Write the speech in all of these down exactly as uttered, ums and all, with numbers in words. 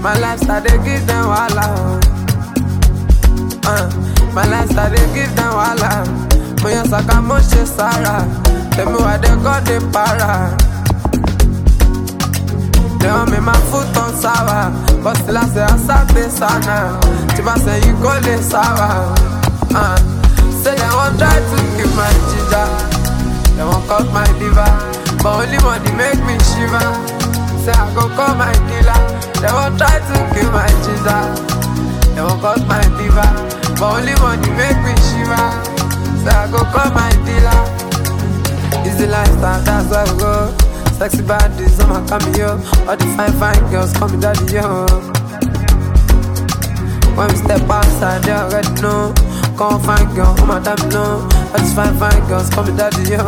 My lifestyle, they give them wahala. Uh, my lifestyle, they give them wahala. Moya saka moshe Sarah. Tell me why they got the para. They want me my foot on sour, but still I say I start this sana. Tiba say you go this sour. Uh, say they won't try to kill my ginger. They won't cut my liver, but only money make me shiver. Say I go call my dealer. They won't try to kill my ginger. They won't cut my liver, but only money make me shiver. Say I go call my dealer. Easy lifestyle, that's where we go. Sexy bodies on my cameo. All the fine, fine girls call me daddy, yo. When we step outside, they already know. Come fine girl, oh my damn no. All these fine, fine girls call me daddy, yo.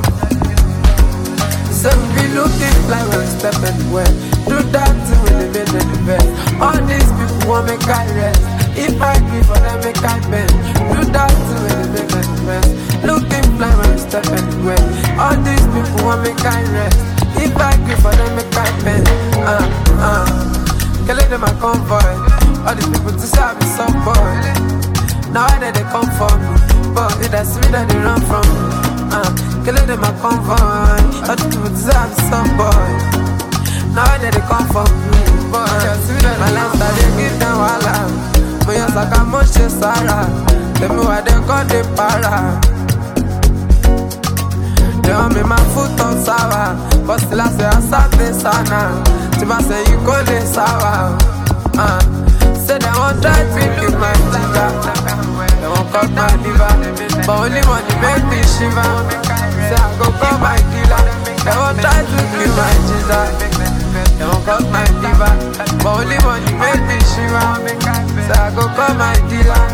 So we be looking like when we step anywhere. Do that thing when they made the best. All these people want me I rest. If I give for them, make I bend. Do that thing when they make the best. Looking fly when we step anywhere. All these people want me I rest. If I give for them, make I bend. Uh, uh. Killing them a convoy. All these people to say I be some boy. Now I know they come for me, but it that's me that they run from me. Uh, killing them a convoy. All these people to say I be some boy. Now I know they come for me, but it's me that my lifestyle they give them wahala. Moya saka moshe Sarah. Tell me why they got the para. They want me my foot on sour, but still I say I start this sana. Tiba say you go this sour. Uh, say they won't try to kill my ginger. They won't cut my liver, but only money make me shiver. Say I go call my dealer. They won't try to kill my ginger. They won't cut my liver, but only money make me shiver. Say I go call my dealer.